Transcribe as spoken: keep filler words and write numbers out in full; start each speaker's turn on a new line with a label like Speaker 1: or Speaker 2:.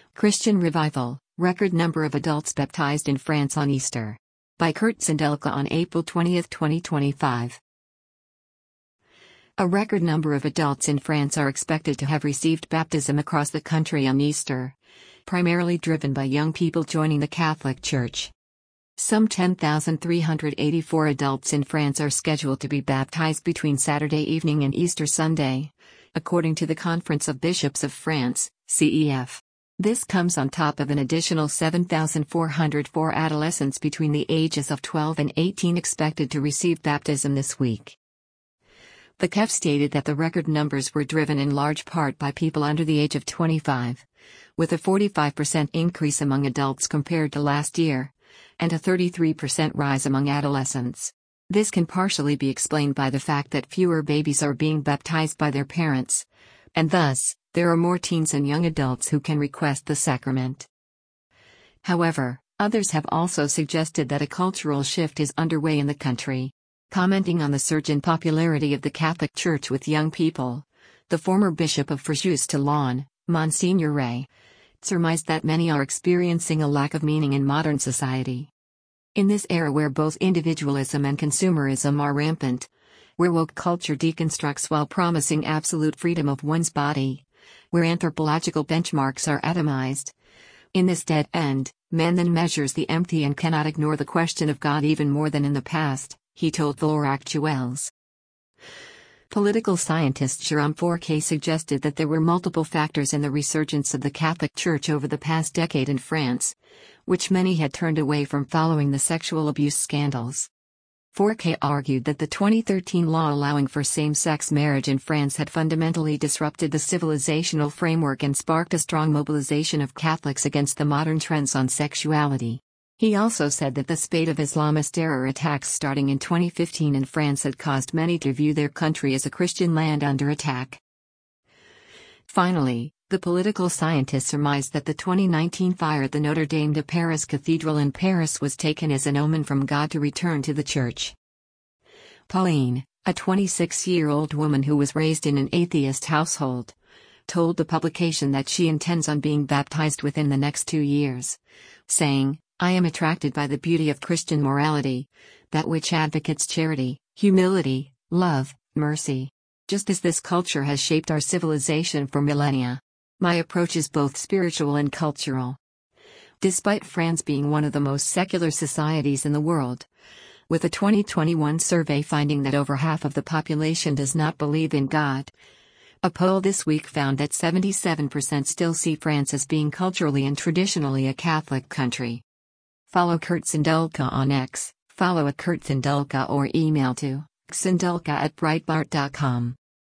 Speaker 1: Christian Revival, record number of adults baptized in France on Easter. By Kurt Sindelka on April twentieth, twenty twenty-five. A record number of adults in France are expected to have received baptism across the country on Easter, primarily driven by young people joining the Catholic Church. Some ten thousand three hundred eighty-four adults in France are scheduled to be baptized between Saturday evening and Easter Sunday, according to the Conference of Bishops of France, C E F. This comes on top of an additional seven thousand four hundred four adolescents between the ages of twelve and eighteen expected to receive baptism this week. The C E F stated that the record numbers were driven in large part by people under the age of twenty-five, with a forty-five percent increase among adults compared to last year, and a thirty-three percent rise among adolescents. This can partially be explained by the fact that fewer babies are being baptized by their parents, and thus, there are more teens and young adults who can request the sacrament. However, others have also suggested that a cultural shift is underway in the country. Commenting on the surge in popularity of the Catholic Church with young people, the former Bishop of Fréjus-Toulon, Monsignor Ray, surmised that many are experiencing a lack of meaning in modern society. In this era where both individualism and consumerism are rampant, where woke culture deconstructs while promising absolute freedom of one's body, where anthropological benchmarks are atomized, in this dead end, man then measures the empty and cannot ignore the question of God even more than in the past, he told Valeurs Actuelles. Political scientist Jérôme Fourquet suggested that there were multiple factors in the resurgence of the Catholic Church over the past decade in France, which many had turned away from following the sexual abuse scandals. Fourquet argued that the twenty thirteen law allowing for same-sex marriage in France had fundamentally disrupted the civilizational framework and sparked a strong mobilization of Catholics against the modern trends on sexuality. He also said that the spate of Islamist terror attacks starting in twenty fifteen in France had caused many to view their country as a Christian land under attack. Finally, the political scientist surmised that the twenty nineteen fire at the Notre Dame de Paris Cathedral in Paris was taken as an omen from God to return to the Church. Pauline, a twenty-six-year-old woman who was raised in an atheist household, told the publication that she intends on being baptized within the next two years, saying, "I am attracted by the beauty of Christian morality, that which advocates charity, humility, love, mercy. Just as this culture has shaped our civilization for millennia. My approach is both spiritual and cultural." Despite France being one of the most secular societies in the world, with a twenty twenty-one survey finding that over half of the population does not believe in God, a poll this week found that seventy-seven percent still see France as being culturally and traditionally a Catholic country. Follow Kurt Sindelka on X, follow at Kurt Sindelka or email to sindelka at breitbart dot com.